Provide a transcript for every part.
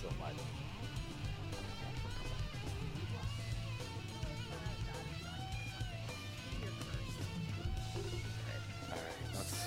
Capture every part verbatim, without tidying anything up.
so much. All right, let's.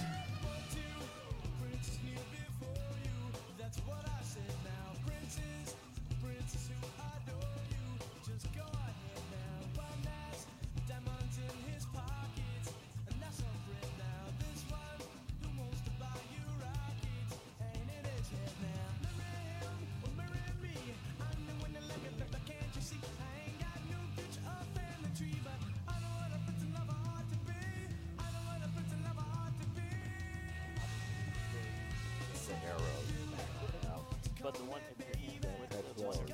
It's the arrows. You know? But the one That's one.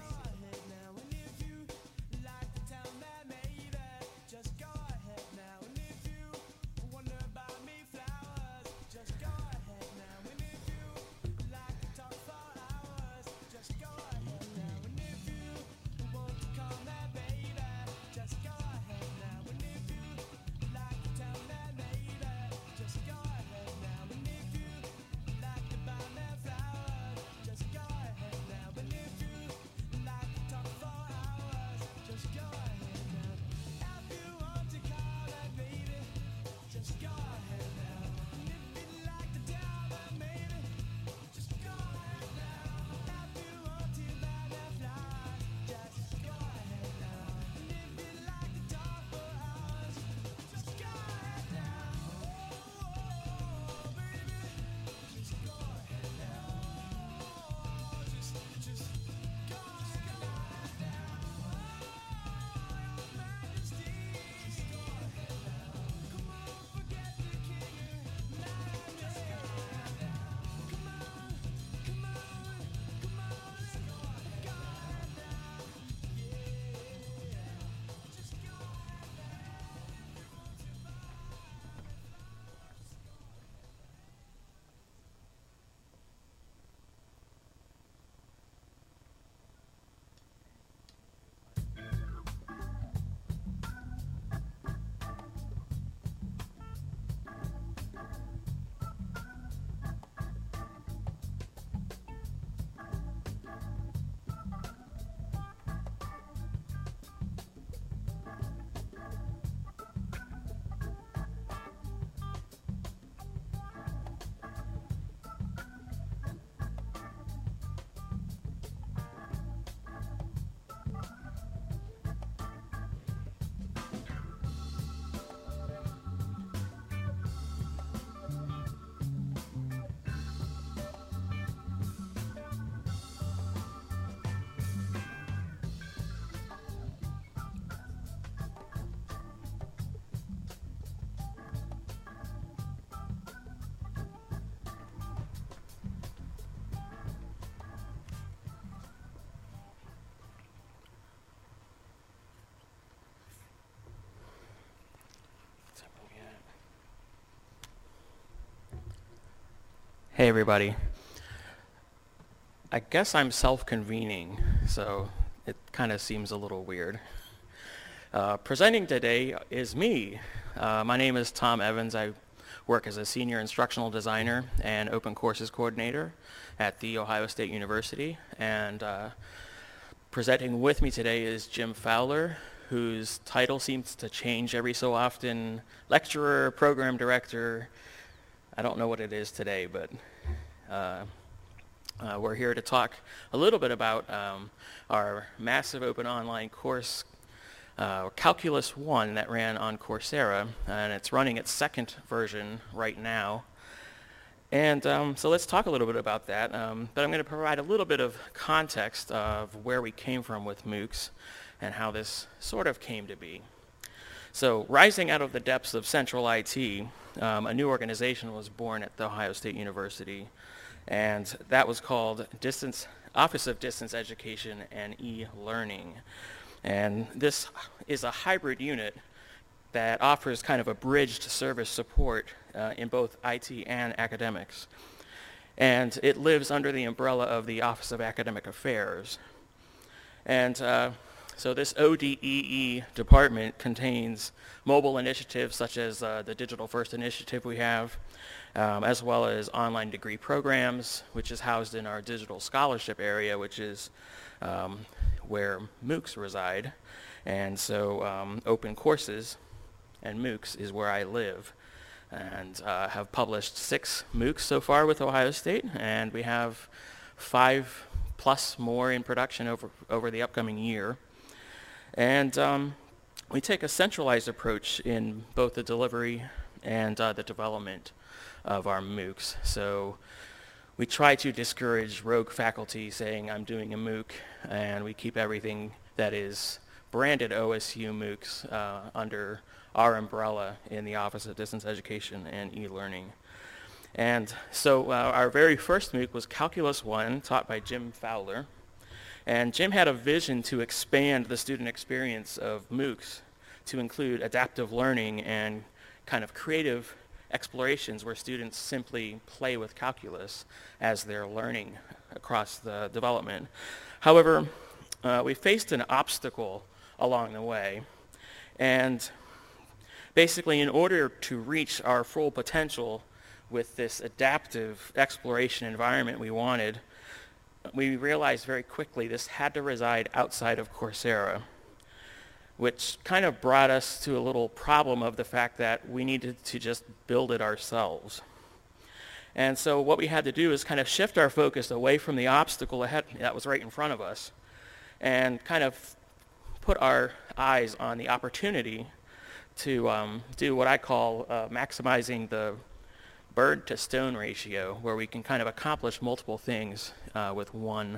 Hey everybody. I guess I'm self-convening, so it kind of seems a little weird. Uh, presenting today is me. Uh, my name is Tom Evans. I work as a senior instructional designer and open courses coordinator at The Ohio State University. And uh, presenting with me today is Jim Fowler, whose title seems to change every so often. Lecturer, program director. I don't know what it is today, but uh, uh, we're here to talk a little bit about um, our massive open online course, uh, Calculus one, that ran on Coursera, and it's running its second version right now. And um, so let's talk a little bit about that, um, but I'm going to provide a little bit of context of where we came from with MOOCs and how this sort of came to be. So rising out of the depths of central I T, um, a new organization was born at The Ohio State University, and that was called Distance, Office of Distance Education and E-Learning. And this is a hybrid unit that offers kind of a bridged service support uh, in both I T and academics. And it lives under the umbrella of the Office of Academic Affairs. And uh, So this O D E E department contains mobile initiatives such as uh, the Digital First Initiative we have, um, as well as online degree programs, which is housed in our digital scholarship area, which is um, where MOOCs reside. And so um, open courses and MOOCs is where I live, and uh, have published six MOOCs so far with Ohio State, and we have five plus more in production over, over the upcoming year. And um, we take a centralized approach in both the delivery and uh, the development of our MOOCs. So we try to discourage rogue faculty saying, I'm doing a MOOC, and we keep everything that is branded O S U MOOCs uh, under our umbrella in the Office of Distance Education and E-Learning. And so uh, our very first MOOC was Calculus one, taught by Jim Fowler. And Jim had a vision to expand the student experience of MOOCs to include adaptive learning and kind of creative explorations where students simply play with calculus as they're learning across the development. However, uh, we faced an obstacle along the way, and basically, in order to reach our full potential with this adaptive exploration environment we wanted, we realized very quickly this had to reside outside of Coursera, which kind of brought us to a little problem of the fact that we needed to just build it ourselves. And so what we had to do is kind of shift our focus away from the obstacle ahead that was right in front of us, and kind of put our eyes on the opportunity to um, do what I call uh, maximizing the bird to stone ratio, where we can kind of accomplish multiple things uh, with one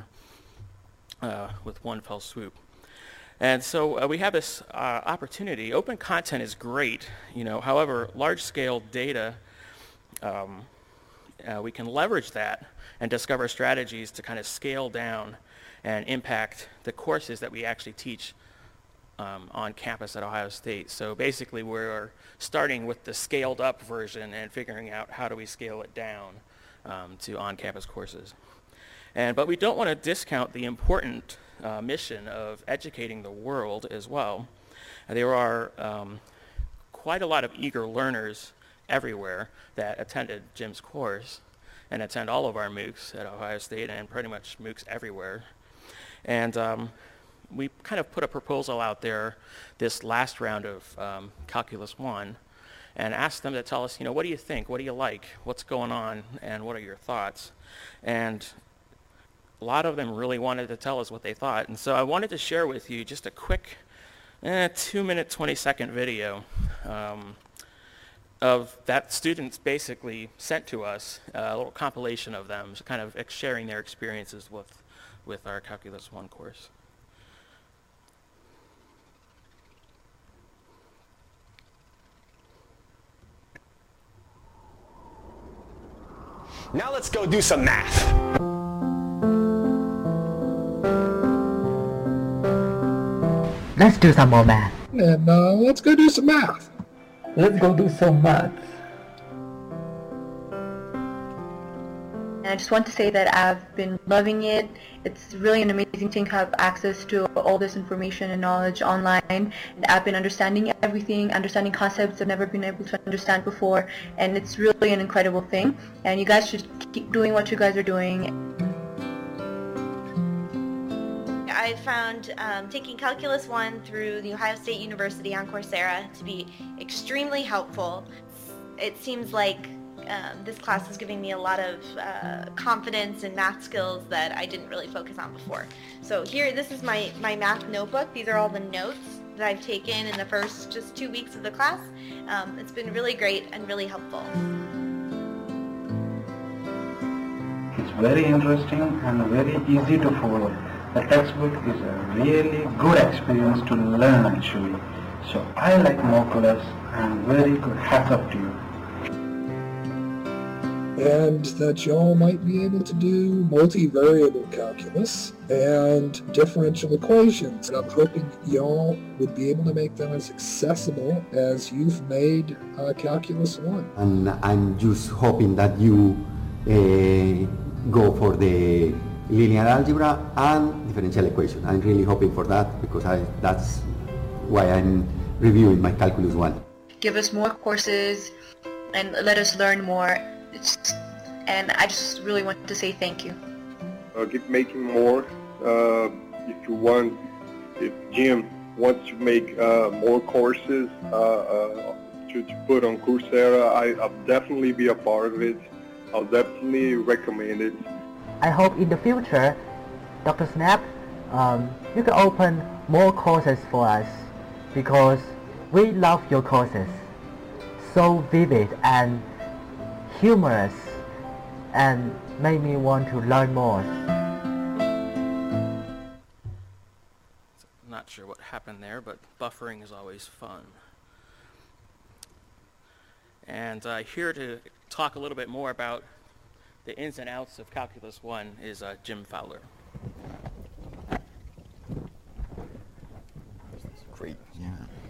uh, with one fell swoop. And so uh, we have this uh, opportunity. Open content is great, you know. However, large-scale data, um, uh, we can leverage that and discover strategies to kind of scale down and impact the courses that we actually teach Um, on campus at Ohio State. So basically we're starting with the scaled up version and figuring out how do we scale it down um, to on-campus courses. And but we don't want to discount the important uh, mission of educating the world as well. There are um, quite a lot of eager learners everywhere that attended Jim's course and attend all of our MOOCs at Ohio State, and pretty much MOOCs everywhere. And um, we kind of put a proposal out there this last round of um, Calculus one and asked them to tell us, you know, what do you think? What do you like? What's going on? And what are your thoughts? And a lot of them really wanted to tell us what they thought. And so I wanted to share with you just a quick eh, two minute, twenty second video um, of that students basically sent to us, uh, a little compilation of them, kind of sharing their experiences with, with our Calculus one course. Now let's go do some math. Let's do some more math. And uh, let's go do some math. Let's go do some math. And I just want to say that I've been loving it. It's really an amazing thing to have access to all this information and knowledge online. And I've been understanding everything, understanding concepts I've never been able to understand before. And it's really an incredible thing. And you guys should keep doing what you guys are doing. I found um, taking Calculus one through the Ohio State University on Coursera to be extremely helpful. It seems like Um, this class is giving me a lot of uh, confidence and math skills that I didn't really focus on before. So here, this is my, my math notebook. These are all the notes that I've taken in the first just two weeks of the class. Um, it's been really great and really helpful. It's very interesting and very easy to follow. The textbook is a really good experience to learn actually. So I like Moculus and very good. Hats up to you. And that y'all might be able to do multivariable calculus and differential equations. And I'm hoping y'all would be able to make them as accessible as you've made uh, Calculus one. And I'm just hoping that you uh, go for the linear algebra and differential equation. I'm really hoping for that because I, that's why I'm reviewing my Calculus one. Give us more courses and let us learn more. It's, and I just really want to say thank you. Uh, keep making more. Uh, if you want, if Jim wants to make uh, more courses uh, uh, to, to put on Coursera, I, I'll definitely be a part of it. I'll definitely recommend it. I hope in the future, Doctor Snap, um, you can open more courses for us because we love your courses. So vivid and humorous and made me want to learn more. Not sure what happened there, but buffering is always fun. And uh, here to talk a little bit more about the ins and outs of Calculus one is uh, Jim Fowler. Great, yeah.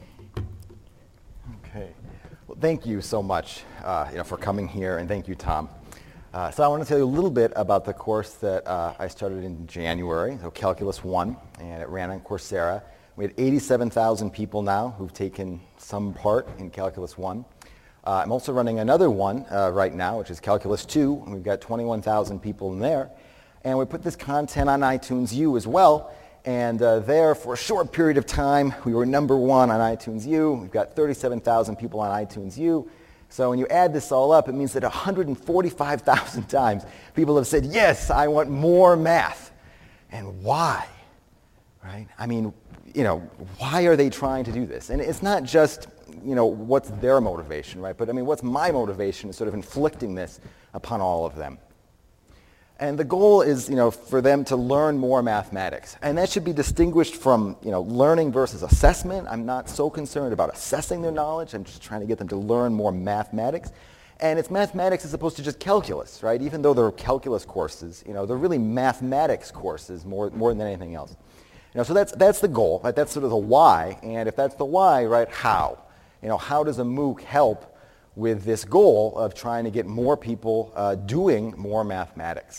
Okay. Well, thank you so much uh, you know, for coming here, and thank you, Tom. Uh, so I want to tell you a little bit about the course that uh, I started in January, so Calculus one, and it ran on Coursera. We had eighty-seven thousand people now who've taken some part in Calculus one. Uh, I'm also running another one uh, right now, which is Calculus two, and we've got twenty-one thousand people in there. And we put this content on iTunes U as well, and uh, there for a short period of time, we were number one on iTunes U. We've got thirty-seven thousand people on iTunes U. So when you add this all up, it means that one hundred forty-five thousand times people have said, yes, I want more math. And why? Right? I mean, you know, why are they trying to do this? And it's not just, you know, what's their motivation, right? But I mean, what's my motivation in sort of inflicting this upon all of them? And the goal is, you know, for them to learn more mathematics. And that should be distinguished from, you know, learning versus assessment. I'm not so concerned about assessing their knowledge. I'm just trying to get them to learn more mathematics. And it's mathematics as opposed to just calculus, right? Even though they're calculus courses, you know, they're really mathematics courses more, more than anything else. You know, so that's, that's the goal, right? That's sort of the why. And if that's the why, right, how? You know, how does a MOOC help with this goal of trying to get more people uh, doing more mathematics?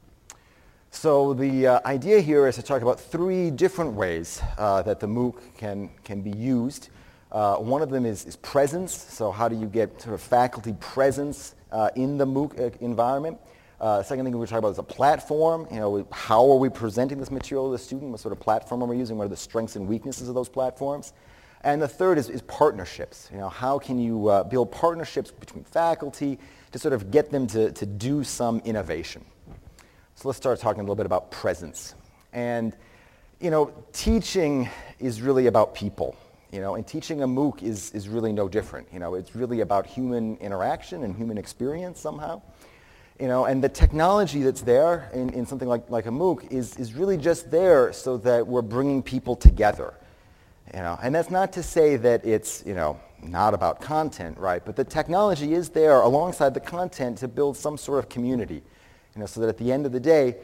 So the uh, idea here is to talk about three different ways uh, that the MOOC can, can be used. Uh, one of them is, is presence. So how do you get sort of faculty presence uh, in the MOOC environment? Uh, second thing we're talking about is a platform. You know, how are we presenting this material to the student? What sort of platform are we using? What are the strengths and weaknesses of those platforms? And the third is, is partnerships. You know, how can you uh, build partnerships between faculty to sort of get them to, to do some innovation? So let's start talking a little bit about presence. And, you know, teaching is really about people. You know, and teaching a MOOC is, is really no different. You know, it's really about human interaction and human experience somehow. You know, and the technology that's there in, in something like, like a MOOC is, is really just there so that we're bringing people together. You know, and that's not to say that it's, you know, not about content, right? But the technology is there alongside the content to build some sort of community. You know, so that at the end of the day,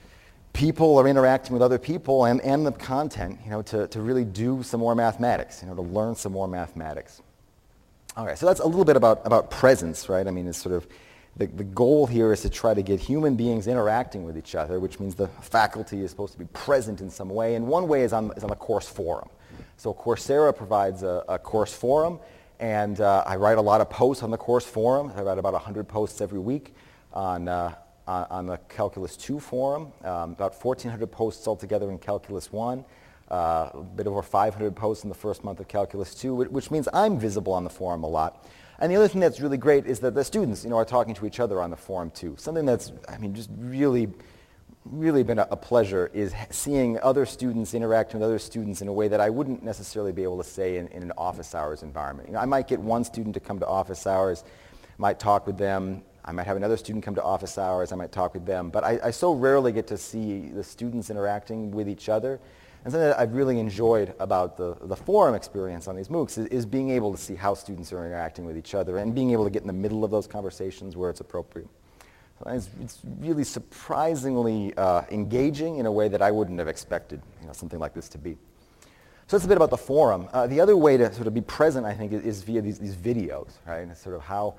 people are interacting with other people and, and the content, you know, to, to really do some more mathematics, you know, to learn some more mathematics. All right, so that's a little bit about, about presence, right? I mean, it's sort of, the, the goal here is to try to get human beings interacting with each other, which means the faculty is supposed to be present in some way, and one way is on, is on the course forum. So Coursera provides a, a course forum, and uh, I write a lot of posts on the course forum. I write about one hundred posts every week on, uh, on, on the Calculus two forum, um, about fourteen hundred posts altogether in Calculus one, uh, a bit over five hundred posts in the first month of Calculus two, which means I'm visible on the forum a lot. And the other thing that's really great is that the students, you know, are talking to each other on the forum too. Something that's, I mean, just really, really been a, a pleasure is seeing other students interacting with other students in a way that I wouldn't necessarily be able to say in, in an office hours environment. You know, I might get one student to come to office hours, might talk with them. I might have another student come to office hours, I might talk with them. But I, I so rarely get to see the students interacting with each other. And something that I've really enjoyed about the, the forum experience on these MOOCs is, is being able to see how students are interacting with each other and being able to get in the middle of those conversations where it's appropriate. So it's, it's really surprisingly uh, engaging in a way that I wouldn't have expected, you know, something like this to be. So that's a bit about the forum. Uh, the other way to sort of be present, I think, is, is via these, these videos, right? And it's sort of how,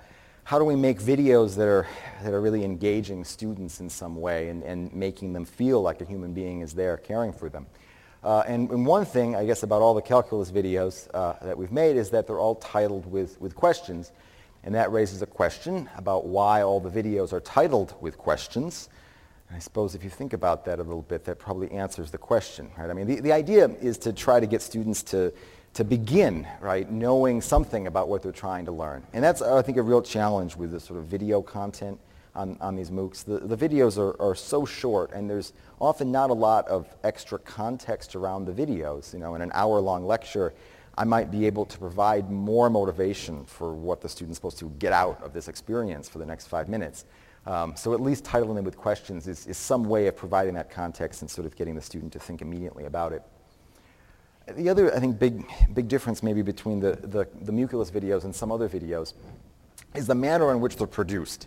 how do we make videos that are, that are really engaging students in some way and, and making them feel like a human being is there caring for them? Uh, and, and one thing, I guess, about all the calculus videos uh, that we've made is that they're all titled with, with questions. And that raises a question about why all the videos are titled with questions. And I suppose if you think about that a little bit, that probably answers the question, right? I mean, the, the idea is to try to get students to, to begin, right, knowing something about what they're trying to learn. And that's, I think, a real challenge with this sort of video content on, on these MOOCs. The, the videos are, are so short, and there's often not a lot of extra context around the videos. You know, in an hour-long lecture, I might be able to provide more motivation for what the student's supposed to get out of this experience for the next five minutes. Um, so at least titling them with questions is, is some way of providing that context and sort of getting the student to think immediately about it. The other, I think, big, big difference maybe between the, the, the Muculus videos and some other videos is the manner in which they're produced.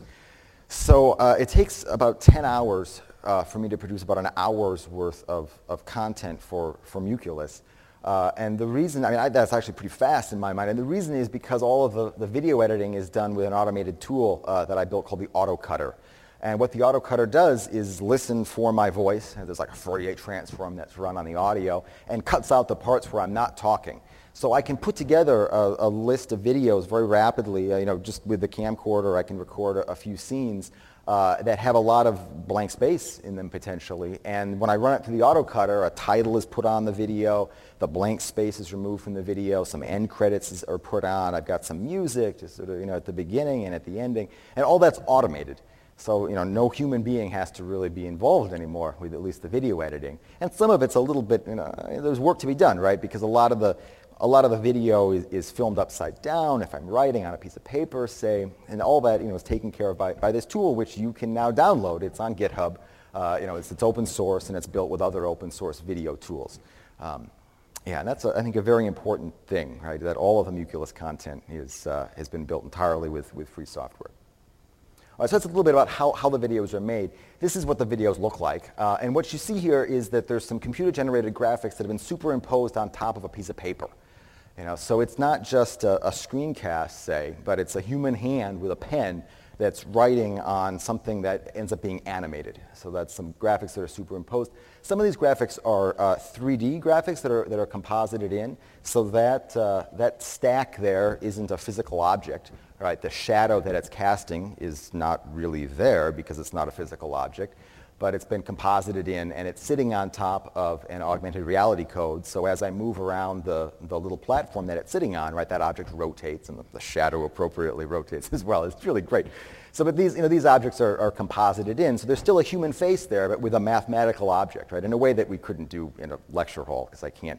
So uh, it takes about ten hours uh, for me to produce about an hour's worth of, of content for, for Muculus. Uh, and the reason, I mean, I, that's actually pretty fast in my mind. And the reason is because all of the, the video editing is done with an automated tool uh, that I built called the AutoCutter. And what the AutoCutter does is listen for my voice. And there's like a Fourier transform that's run on the audio and cuts out the parts where I'm not talking. So I can put together a, a list of videos very rapidly. Uh, you know, just with the camcorder, I can record a, a few scenes uh, that have a lot of blank space in them potentially. And when I run it through the AutoCutter, a title is put on the video, the blank space is removed from the video, some end credits is, are put on. I've got some music, just sort of, you know, at the beginning and at the ending, and all that's automated. So, you know, no human being has to really be involved anymore with at least the video editing. And some of it's a little bit, you know, there's work to be done, right? Because a lot of the, a lot of the video is, is filmed upside down if I'm writing on a piece of paper, say, and all that, you know, is taken care of by, by this tool, which you can now download. It's on GitHub. Uh, you know, it's, it's open source, and it's built with other open source video tools. Um, yeah, and that's, a, I think, a very important thing, right? That all of the Muculus content is, uh, has been built entirely with, with free software. All right, so that's a little bit about how, how the videos are made. This is what the videos look like. Uh, and what you see here is that there's some computer-generated graphics that have been superimposed on top of a piece of paper. You know, so it's not just a, a screencast, say, but it's a human hand with a pen that's writing on something that ends up being animated. So that's some graphics that are superimposed. Some of these graphics are uh, three D graphics that are, that are composited in, so that, uh, that stack there isn't a physical object. Right? The shadow that it's casting is not really there because it's not a physical object, but it's been composited in, and it's sitting on top of an augmented reality code. So as I move around the, the little platform that it's sitting on, right, that object rotates, and the, the shadow appropriately rotates as well. It's really great. So, but these, you know, these objects are, are composited in, so there's still a human face there, but with a mathematical object, right, in a way that we couldn't do in a lecture hall, because I can't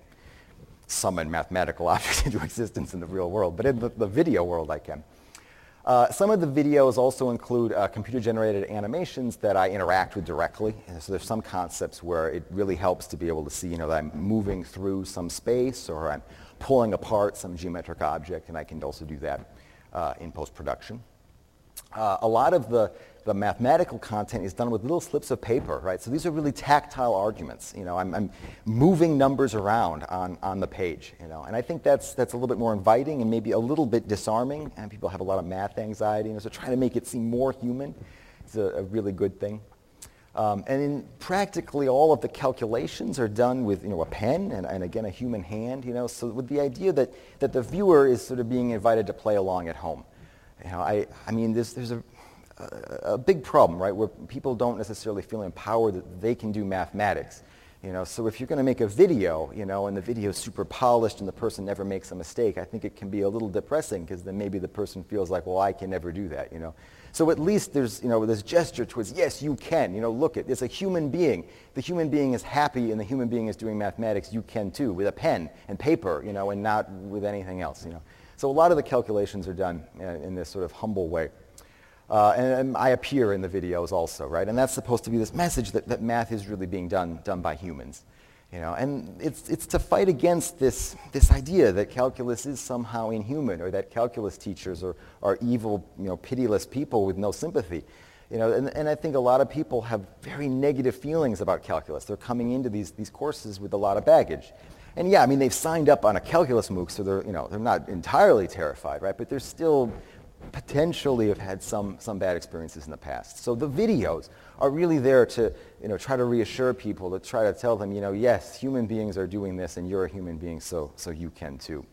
summon mathematical objects into existence in the real world, but in the, the video world I can. Uh, some of the videos also include uh, computer-generated animations that I interact with directly. And so there's some concepts where it really helps to be able to see, you know, that I'm moving through some space, or I'm pulling apart some geometric object, and I can also do that uh, in post-production. Uh, a lot of the, the mathematical content is done with little slips of paper, right? So these are really tactile arguments. You know, I'm, I'm moving numbers around on, on the page, you know, and I think that's, that's a little bit more inviting and maybe a little bit disarming, and people have a lot of math anxiety, you know, so trying to make it seem more human is a, a really good thing. Um, and in practically all of the calculations are done with, you know, a pen and, and again, a human hand, you know, so with the idea that, that the viewer is sort of being invited to play along at home. You know, I, I mean, there's, there's a, a, a big problem, right, where people don't necessarily feel empowered that they can do mathematics. You know, so if you're going to make a video, you know, and the video is super polished and the person never makes a mistake, I think it can be a little depressing, because then maybe the person feels like, well, I can never do that, you know. So at least there's, you know, this gesture towards, yes, you can, you know, look, it, it's a human being. The human being is happy and the human being is doing mathematics. You can too, with a pen and paper, you know, and not with anything else, you know. So a lot of the calculations are done uh, in this sort of humble way. Uh, and, and I appear in the videos also, right? And that's supposed to be this message that, that math is really being done, done by humans. You know, and it's, it's to fight against this, this idea that calculus is somehow inhuman, or that calculus teachers are, are evil, you know, pitiless people with no sympathy. You know, and, and I think a lot of people have very negative feelings about calculus. They're coming into these, these courses with a lot of baggage. And yeah, I mean, they've signed up on a calculus MOOC, so they're, you know, they're not entirely terrified, right? But there's still potentially have had some, some bad experiences in the past. So the videos are really there to, you know, try to reassure people, to try to tell them, you know, yes, human beings are doing this and you're a human being, so, so you can too.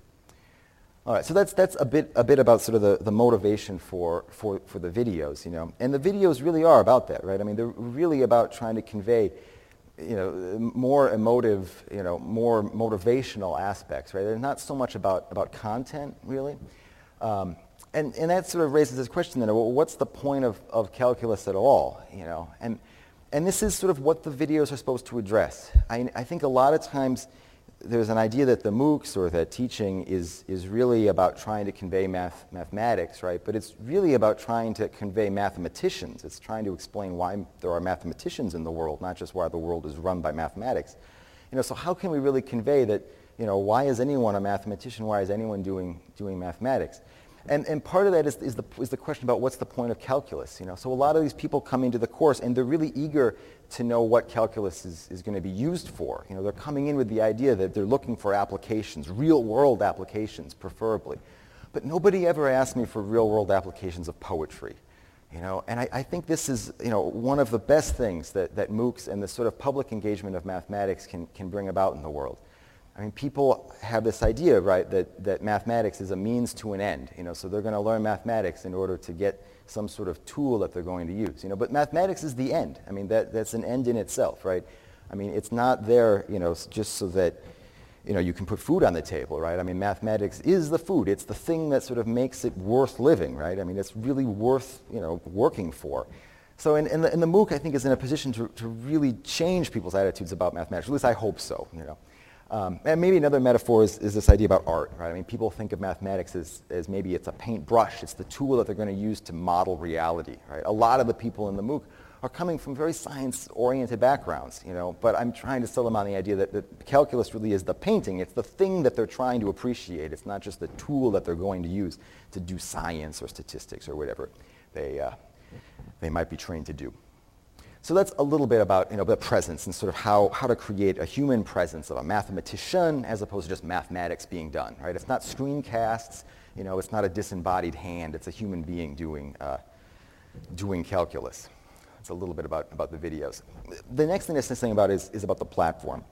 All right, so that's, that's a bit, a bit about sort of the, the motivation for, for, for the videos, you know. And the videos really are about that, right? I mean, they're really about trying to convey, you know, more emotive, you know, more motivational aspects, right? They're not so much about, about content, really. Um, and, and that sort of raises this question then, well, what's the point of, of calculus at all, you know? And, and this is sort of what the videos are supposed to address. I, I think a lot of times there's an idea that the MOOCs or that teaching is, is really about trying to convey math, mathematics, right? But it's really about trying to convey mathematicians. It's trying to explain why there are mathematicians in the world, not just why the world is run by mathematics. You know, so how can we really convey that, you know, why is anyone a mathematician? Why is anyone doing, doing mathematics? And, and part of that is, is, the, is the question about what's the point of calculus, you know? So a lot of these people come into the course and they're really eager to know what calculus is, is going to be used for. You know, they're coming in with the idea that they're looking for applications, real-world applications, preferably. But nobody ever asked me for real-world applications of poetry, you know? And I, I think this is, you know, one of the best things that, that MOOCs and the sort of public engagement of mathematics can, can bring about in the world. I mean, people have this idea, right, that, that mathematics is a means to an end, you know, so they're going to learn mathematics in order to get some sort of tool that they're going to use, you know, but mathematics is the end. I mean, that, that's an end in itself, right? I mean, it's not there, you know, just so that, you know, you can put food on the table, right? I mean, mathematics is the food. It's the thing that sort of makes it worth living, right? I mean, it's really worth, you know, working for. So, and, and, the, and the MOOC, I think, is in a position to, to really change people's attitudes about mathematics. At least I hope so, you know. Um, and maybe another metaphor is, is this idea about art, right? I mean, people think of mathematics as, as maybe it's a paintbrush. It's the tool that they're going to use to model reality, right? A lot of the people in the MOOC are coming from very science-oriented backgrounds, you know, but I'm trying to sell them on the idea that, that calculus really is the painting. It's the thing that they're trying to appreciate. It's not just the tool that they're going to use to do science or statistics or whatever they, uh, they might be trained to do. So that's a little bit about, you know, the presence and sort of how, how to create a human presence of a mathematician as opposed to just mathematics being done, right? It's not screencasts, you know, it's not a disembodied hand, it's a human being doing, uh, doing calculus. It's a little bit about, about the videos. The next thing that's saying about is, is about the platform.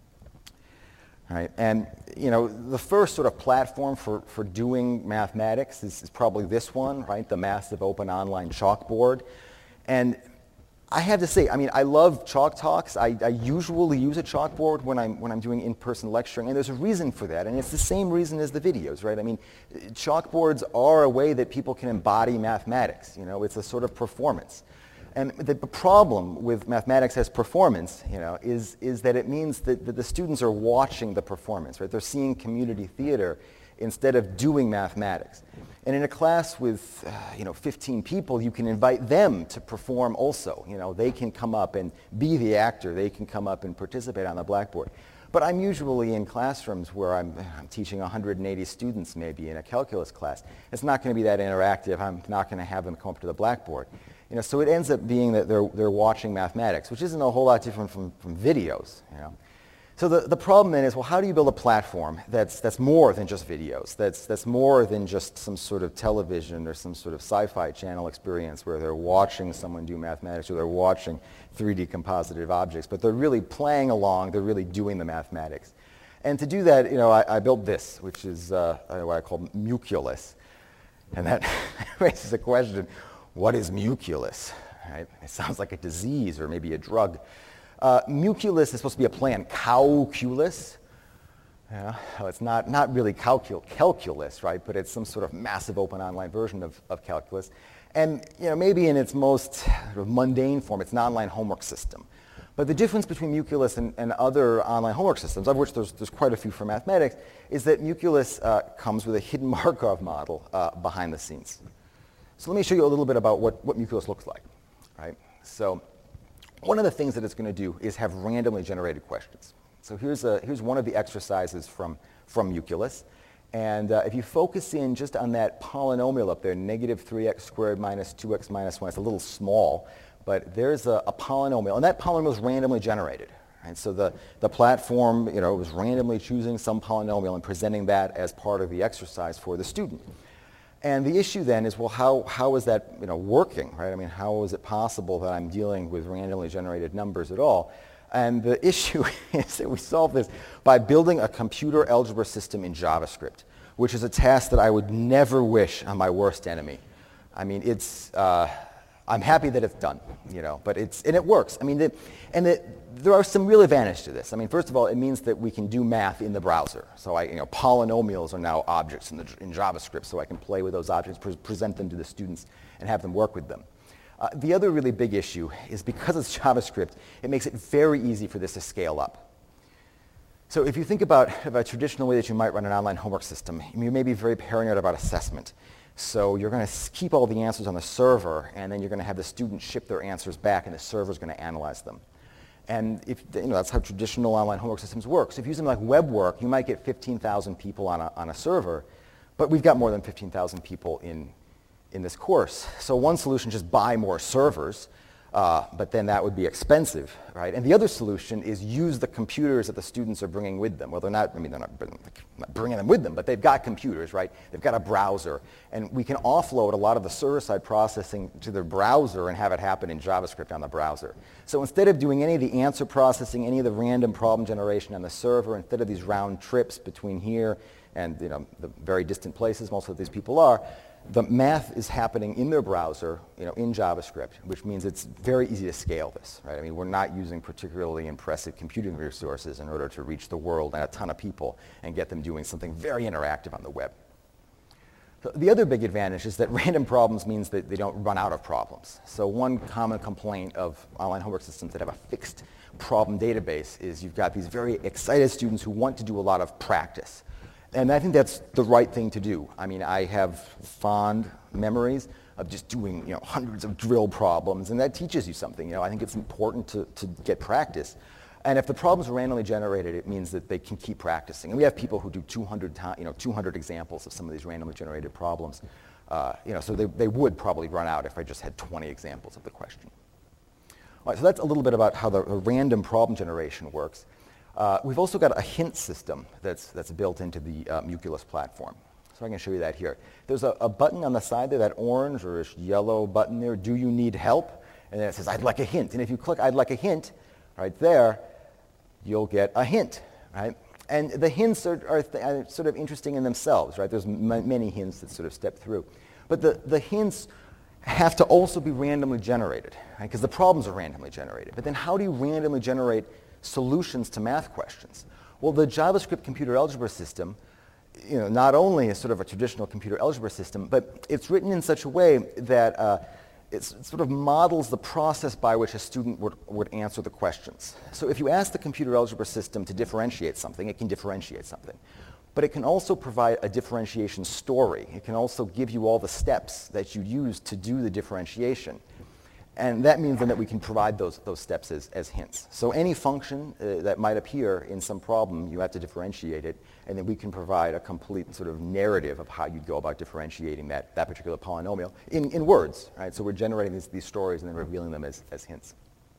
All right, and you know, the first sort of platform for, for doing mathematics is, is probably this one, right? The massive open online chalkboard. And I have to say, I mean, I love chalk talks. I, I usually use a chalkboard when I'm, when I'm doing in-person lecturing, and there's a reason for that, and it's the same reason as the videos, right? I mean, chalkboards are a way that people can embody mathematics. You know, it's a sort of performance. And the problem with mathematics as performance, you know, is, is that it means that, that the students are watching the performance, right? They're seeing community theater instead of doing mathematics. And in a class with, uh, you know, fifteen people, you can invite them to perform also. You know, they can come up and be the actor. They can come up and participate on the blackboard. But I'm usually in classrooms where I'm, I'm teaching one hundred eighty students maybe in a calculus class. It's not going to be that interactive. I'm not going to have them come up to the blackboard. You know, so it ends up being that they're, they're watching mathematics, which isn't a whole lot different from, from videos, you know. So the, the problem then is, well, how do you build a platform that's, that's more than just videos, that's, that's more than just some sort of television or some sort of sci-fi channel experience where they're watching someone do mathematics or they're watching three D compositive objects, but they're really playing along, they're really doing the mathematics. And to do that, you know, I, I built this, which is uh, what I call Muculus. And that raises a question, what is Muculus? Right? It sounds like a disease or maybe a drug. Uh, muculus is supposed to be a play on calculus. Yeah, well, it's not, not really calcul calculus, right? But it's some sort of massive open online version of, of calculus. And you know, maybe in its most sort of mundane form, it's an online homework system. But the difference between Muculus and, and other online homework systems, of which there's, there's quite a few for mathematics, is that Muculus uh, comes with a hidden Markov model uh, behind the scenes. So let me show you a little bit about what, what Muculus looks like, right? So one of the things that it's going to do is have randomly generated questions. So here's, a, here's one of the exercises from, from Muculus. And uh, if you focus in just on that polynomial up there, negative three x squared minus two x minus one, it's a little small, but there's a, a polynomial. And that polynomial is randomly generated. Right? So the, the platform, you know, was randomly choosing some polynomial and presenting that as part of the exercise for the student. And the issue then is, well, how, how is that you know, working, right? I mean, how is it possible that I'm dealing with randomly generated numbers at all? And the issue is that we solve this by building a computer algebra system in JavaScript, which is a task that I would never wish on my worst enemy. I mean, it's, uh, I'm happy that it's done, you know, but it's, and it works. I mean, it, and it, there are some real advantages to this. I mean, first of all, it means that we can do math in the browser. So I, you know, polynomials are now objects in, the, in JavaScript, so I can play with those objects, pre present them to the students, and have them work with them. Uh, the other really big issue is because it's JavaScript, it makes it very easy for this to scale up. So if you think about, about a traditional way that you might run an online homework system, you may be very paranoid about assessment. So you're going to keep all the answers on the server, and then you're going to have the students ship their answers back, and the server is going to analyze them. And if, you know, that's how traditional online homework systems work. So if you use them like WebWork, you might get fifteen thousand people on a, on a server, but we've got more than fifteen thousand people in, in this course. So one solution is just buy more servers, uh, but then that would be expensive, right? And the other solution is use the computers that the students are bringing with them. Well, they're not, I mean, they're not, not bringing them with them, but they've got computers, right? They've got a browser, and we can offload a lot of the server-side processing to the browser and have it happen in JavaScript on the browser. So instead of doing any of the answer processing, any of the random problem generation on the server, instead of these round trips between here and you know, the very distant places most of these people are, the math is happening in their browser, you know, in JavaScript, which means it's very easy to scale this, right? I mean, we're not using particularly impressive computing resources in order to reach the world and a ton of people and get them doing something very interactive on the web. So the other big advantage is that random problems means that they don't run out of problems. So one common complaint of online homework systems that have a fixed problem database is you've got these very excited students who want to do a lot of practice. And I think that's the right thing to do. I mean, I have fond memories of just doing, you know, hundreds of drill problems, and that teaches you something. You know, I think it's important to, to get practice. And if the problems are randomly generated, it means that they can keep practicing. And we have people who do two hundred, you know, two hundred examples of some of these randomly generated problems. Uh, you know, so they, they would probably run out if I just had twenty examples of the question. All right, so that's a little bit about how the, the random problem generation works. Uh, we've also got a hint system that's, that's built into the uh, Muculus platform. So I can show you that here. There's a, a button on the side there, that orange or yellow button there, do you need help? And then it says, I'd like a hint. And if you click, I'd like a hint, right there, you'll get a hint, right? And the hints are, are, th are sort of interesting in themselves, right? There's m many hints that sort of step through. But the, the hints have to also be randomly generated, right? Because the problems are randomly generated. But then how do you randomly generate solutions to math questions? Well, the JavaScript computer algebra system, you know, not only is sort of a traditional computer algebra system, but it's written in such a way that uh, it's, it sort of models the process by which a student would, would answer the questions. So if you ask the computer algebra system to differentiate something, it can differentiate something. But it can also provide a differentiation story. It can also give you all the steps that you use to do the differentiation. And that means then that we can provide those, those steps as, as hints. So any function uh, that might appear in some problem, you have to differentiate it, and then we can provide a complete sort of narrative of how you'd go about differentiating that, that particular polynomial in, in words, right? So we're generating these, these stories and then revealing them as, as hints.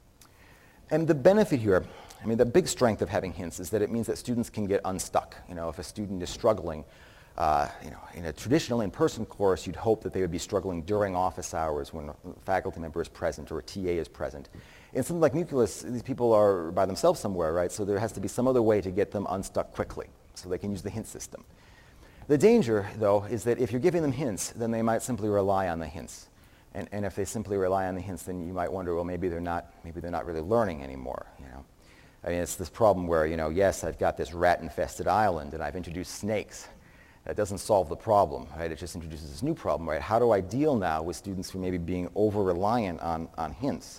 And the benefit here, I mean, the big strength of having hints is that it means that students can get unstuck. You know, if a student is struggling, Uh, you know, in a traditional in-person course, you'd hope that they would be struggling during office hours when a faculty member is present or a T A is present. In something like Muculus, these people are by themselves somewhere, right? So there has to be some other way to get them unstuck quickly so they can use the hint system. The danger, though, is that if you're giving them hints, then they might simply rely on the hints. And, and if they simply rely on the hints, then you might wonder, well, maybe they're not, maybe they're not really learning anymore, you know? I mean, it's this problem where, you know, yes, I've got this rat-infested island and I've introduced snakes. That doesn't solve the problem, right? It just introduces this new problem, right? How do I deal now with students who may be being over-reliant on, on hints?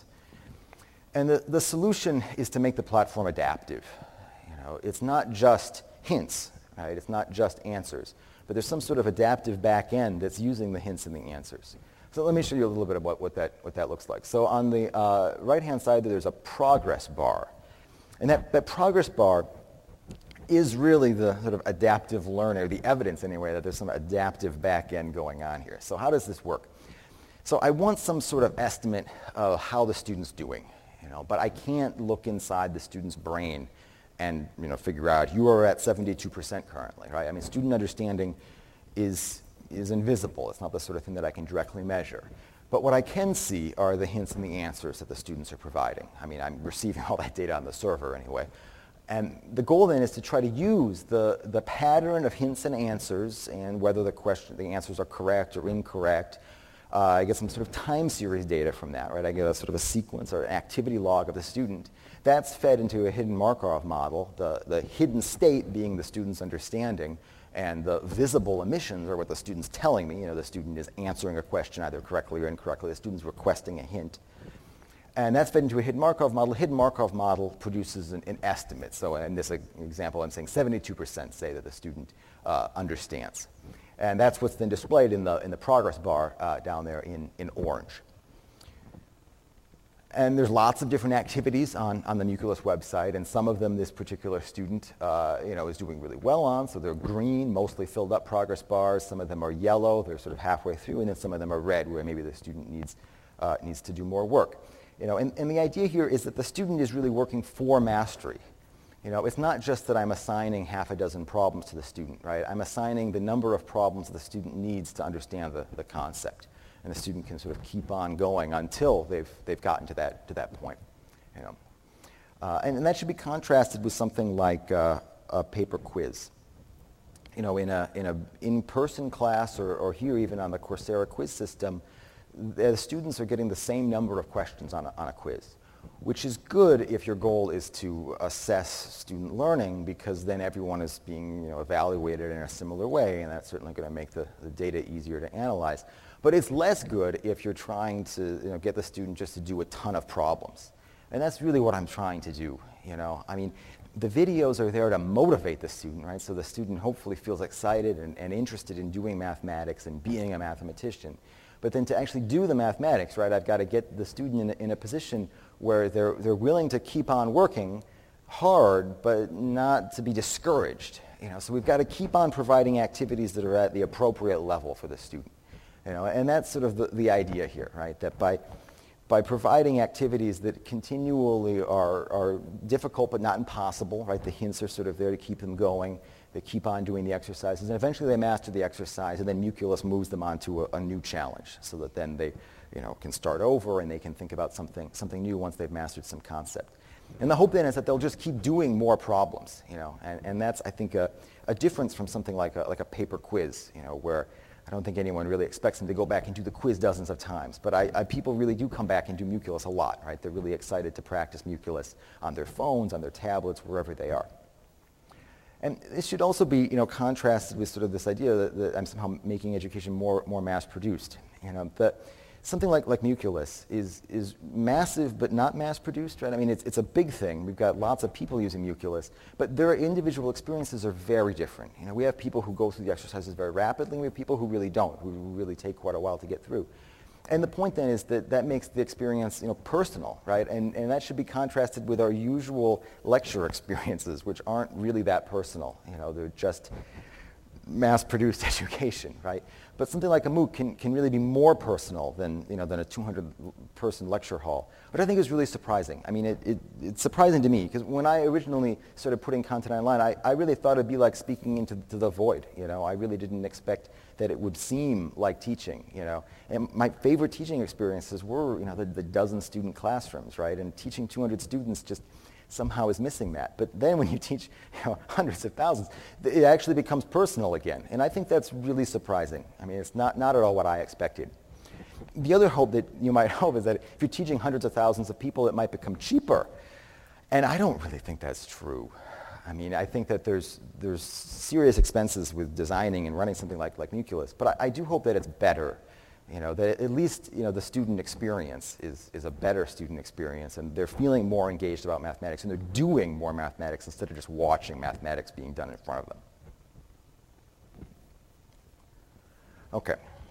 And the, the solution is to make the platform adaptive. You know, it's not just hints, right? It's not just answers, but there's some sort of adaptive back end that's using the hints and the answers. So let me show you a little bit about what that, what that looks like. So on the uh, right-hand side, there's a progress bar. And that, that progress bar is really the sort of adaptive learner, the evidence anyway, that there's some adaptive back end going on here. So how does this work? So I want some sort of estimate of how the student's doing, you know, but I can't look inside the student's brain and, you know, figure out you are at seventy-two percent currently, right? I mean, student understanding is is invisible. It's not the sort of thing that I can directly measure. But what I can see are the hints and the answers that the students are providing. I mean, I'm receiving all that data on the server anyway. And the goal then is to try to use the, the pattern of hints and answers and whether the question, the answers are correct or incorrect. Uh, I get some sort of time series data from that, right? I get a sort of a sequence or an activity log of the student. That's fed into a hidden Markov model, the, the hidden state being the student's understanding, and the visible emissions are what the student's telling me. You know, the student is answering a question either correctly or incorrectly. The student's requesting a hint. And that's fed into a hidden Markov model. A hidden Markov model produces an, an estimate. So in this example, I'm saying seventy-two percent say that the student uh, understands. And that's what's then displayed in the, in the progress bar uh, down there in, in orange. And there's lots of different activities on, on the Muculus website, and some of them this particular student uh, you know, is doing really well on. So they're green, mostly filled up progress bars. Some of them are yellow, they're sort of halfway through, and then some of them are red, where maybe the student needs, uh, needs to do more work. You know, and, and the idea here is that the student is really working for mastery. You know, it's not just that I'm assigning half a dozen problems to the student, right? I'm assigning the number of problems the student needs to understand the, the concept. And the student can sort of keep on going until they've, they've gotten to that, to that point. You know. uh, and, and that should be contrasted with something like uh, a paper quiz. You know, in a in a in-person class or, or here even on the Coursera quiz system, the students are getting the same number of questions on a, on a quiz, which is good if your goal is to assess student learning, because then everyone is being you know, evaluated in a similar way, and that's certainly going to make the, the data easier to analyze. But it's less good if you're trying to you know, get the student just to do a ton of problems. And that's really what I'm trying to do. You know? I mean, the videos are there to motivate the student, right? So the student hopefully feels excited and, and interested in doing mathematics and being a mathematician. But then to actually do the mathematics, right, I've got to get the student in a, in a position where they're, they're willing to keep on working hard, but not to be discouraged. You know? So we've got to keep on providing activities that are at the appropriate level for the student. You know? And that's sort of the, the idea here, right? That by, by providing activities that continually are, are difficult but not impossible, right? The hints are sort of there to keep them going. They keep on doing the exercises, and eventually they master the exercise, and then Muculus moves them on to a, a new challenge, so that then they you know, can start over and they can think about something, something new once they've mastered some concept. And the hope then is that they'll just keep doing more problems, you know, and, and that's, I think, a, a difference from something like a, like a paper quiz, you know, where I don't think anyone really expects them to go back and do the quiz dozens of times. But I, I, people really do come back and do Muculus a lot, right? They're really excited to practice Muculus on their phones, on their tablets, wherever they are. And this should also be, you know, contrasted with sort of this idea that, that I'm somehow making education more, more mass-produced. You know, that something like, like Muculus is, is massive but not mass-produced, right? I mean, it's, it's a big thing. We've got lots of people using Muculus, but their individual experiences are very different. You know, we have people who go through the exercises very rapidly, and we have people who really don't, who really take quite a while to get through. And the point then is that that makes the experience, you know, personal, right? And, and that should be contrasted with our usual lecture experiences, which aren't really that personal. You know, they're just mass-produced education, right? But something like a MOOC can, can really be more personal than, you know, than a two hundred person lecture hall, which I think is really surprising. I mean, it, it, it's surprising to me, because when I originally started putting content online, I, I really thought it'd be like speaking into to the void, you know? I really didn't expect that it would seem like teaching, you know? And my favorite teaching experiences were, you know, the, the dozen student classrooms, right? And teaching two hundred students just somehow is missing that. But then when you teach you know, hundreds of thousands, it actually becomes personal again. And I think that's really surprising. I mean, it's not, not at all what I expected. The other hope that you might hope is that if you're teaching hundreds of thousands of people, it might become cheaper. And I don't really think that's true. I mean, I think that there's, there's serious expenses with designing and running something like, like Muculus. But I, I do hope that it's better. You know, that at least, you know, the student experience is, is a better student experience, and they're feeling more engaged about mathematics, and they're doing more mathematics instead of just watching mathematics being done in front of them. Okay.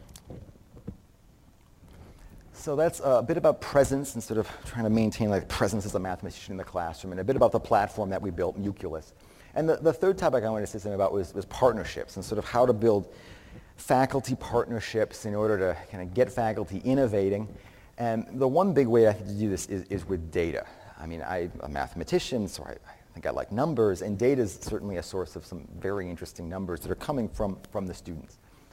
So that's a bit about presence, and sort of trying to maintain like presence as a mathematician in the classroom, and a bit about the platform that we built, Muculus. And the, the third topic I wanted to say something about was, was partnerships, and sort of how to build faculty partnerships in order to kind of get faculty innovating. And the one big way I think to do this is, is with data. I mean, I'm a mathematician, so I, I think I like numbers, and data is certainly a source of some very interesting numbers that are coming from, from the students.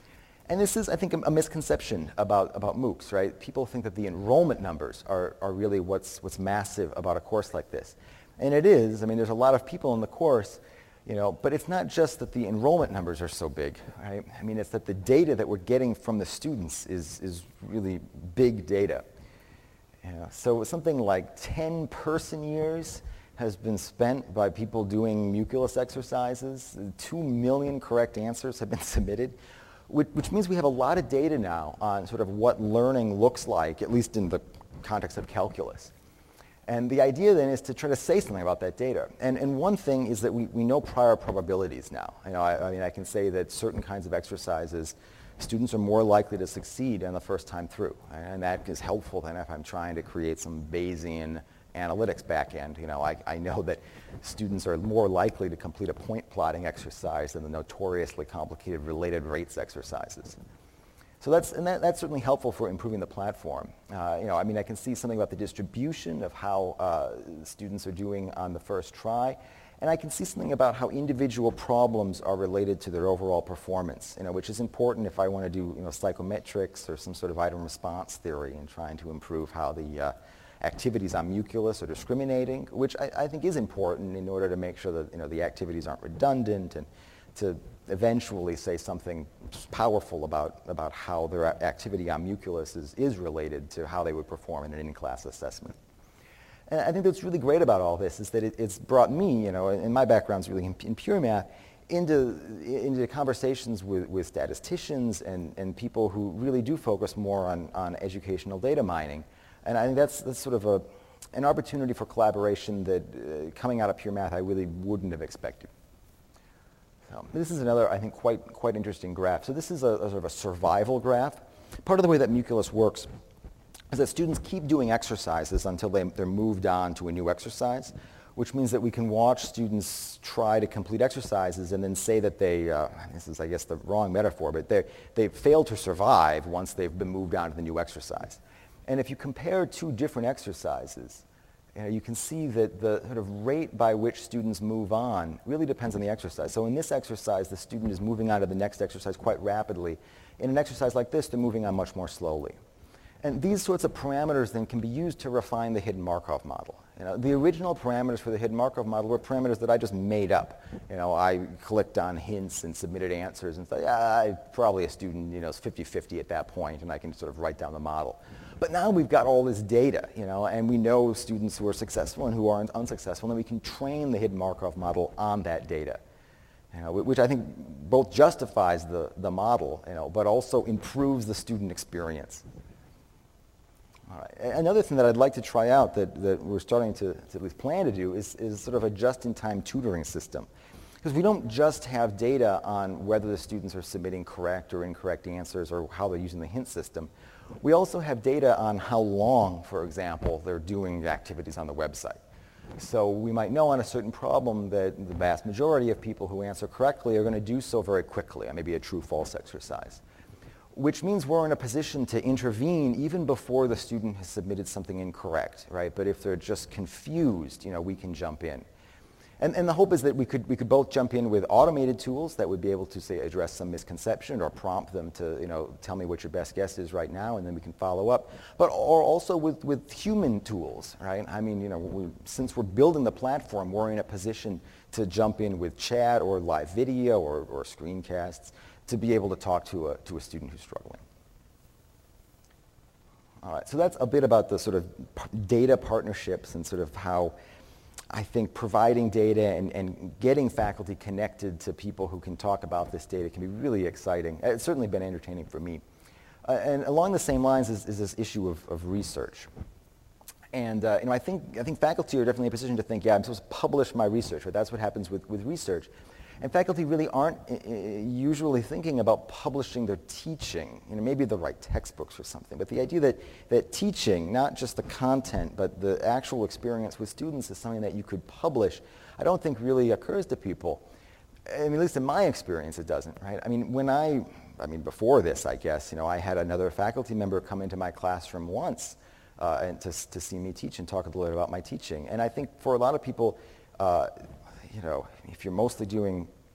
And this is, I think, a, a misconception about, about MOOCs, right? People think that the enrollment numbers are, are really what's, what's massive about a course like this. And it is. I mean, there's a lot of people in the course, you know, but it's not just that the enrollment numbers are so big, right? I mean, it's that the data that we're getting from the students is, is really big data. You know, so something like ten person years has been spent by people doing Muculus exercises. Two million correct answers have been submitted, which, which means we have a lot of data now on sort of what learning looks like, at least in the context of calculus. And the idea then is to try to say something about that data. And, and one thing is that we, we know prior probabilities now. You know, I, I mean, I can say that certain kinds of exercises, students are more likely to succeed on the first time through. And that is helpful then if I'm trying to create some Bayesian analytics backend. You know, I, I know that students are more likely to complete a point plotting exercise than the notoriously complicated related rates exercises. So that's, and that, that's certainly helpful for improving the platform. Uh, you know, I mean, I can see something about the distribution of how uh, students are doing on the first try, and I can see something about how individual problems are related to their overall performance, you know, which is important if I want to do, you know, psychometrics or some sort of item response theory and trying to improve how the uh, activities on Muculus are discriminating, which I, I think is important in order to make sure that, you know, the activities aren't redundant and to eventually say something powerful about, about how their activity on Muculus is, is related to how they would perform in an in-class assessment. And I think what's really great about all this is that it, it's brought me, you know, and my background's really in, in pure math, into, into conversations with, with statisticians and, and people who really do focus more on, on educational data mining. And I think that's, that's sort of a, an opportunity for collaboration that uh, coming out of pure math I really wouldn't have expected. So this is another, I think, quite, quite interesting graph. So this is a, a sort of a survival graph. Part of the way that Muculus works is that students keep doing exercises until they, they're moved on to a new exercise, which means that we can watch students try to complete exercises and then say that they, uh, this is, I guess, the wrong metaphor, but they they failed to survive once they've been moved on to the new exercise. And if you compare two different exercises, you know, you can see that the sort of rate by which students move on really depends on the exercise. So in this exercise, the student is moving on to the next exercise quite rapidly. In an exercise like this, they're moving on much more slowly. And these sorts of parameters then can be used to refine the hidden Markov model. You know, the original parameters for the hidden Markov model were parameters that I just made up. You know, I clicked on hints and submitted answers and thought, yeah, I'm probably a student, you know, it's fifty fifty at that point, and I can sort of write down the model. But now we've got all this data, you know, and we know students who are successful and who aren't unsuccessful, and we can train the hidden Markov model on that data, you know, which I think both justifies the, the model, you know, but also improves the student experience. All right. Another thing that I'd like to try out that, that we're starting to, to at least plan to do is, is sort of a just-in-time tutoring system. Because we don't just have data on whether the students are submitting correct or incorrect answers or how they're using the hint system. We also have data on how long, for example, they're doing activities on the website. So we might know on a certain problem that the vast majority of people who answer correctly are going to do so very quickly, on maybe a true-false exercise. Which means we're in a position to intervene even before the student has submitted something incorrect, right? But if they're just confused, you know, we can jump in. And, and the hope is that we could, we could both jump in with automated tools that would be able to, say, address some misconception or prompt them to, you know, tell me what your best guess is right now, and then we can follow up. But or also with, with human tools, right? I mean, you know, we, since we're building the platform, we're in a position to jump in with chat or live video or, or screencasts to be able to talk to a, to a student who's struggling. All right, so that's a bit about the sort of data partnerships and sort of how I think providing data and, and getting faculty connected to people who can talk about this data can be really exciting. It's certainly been entertaining for me. Uh, and along the same lines is, is this issue of, of research. And uh, you know, I think, I think faculty are definitely in a position to think, yeah, I'm supposed to publish my research, right? That's what happens with, with research. And faculty really aren't uh, usually thinking about publishing their teaching, you know, maybe the right textbooks or something, but the idea that, that teaching, not just the content, but the actual experience with students is something that you could publish, I don't think really occurs to people. I mean, at least in my experience, it doesn't, right? I mean, when I, I mean, before this, I guess, you know, I had another faculty member come into my classroom once uh, and to, to see me teach and talk a little bit about my teaching. And I think for a lot of people, uh, you know, if you're mostly doing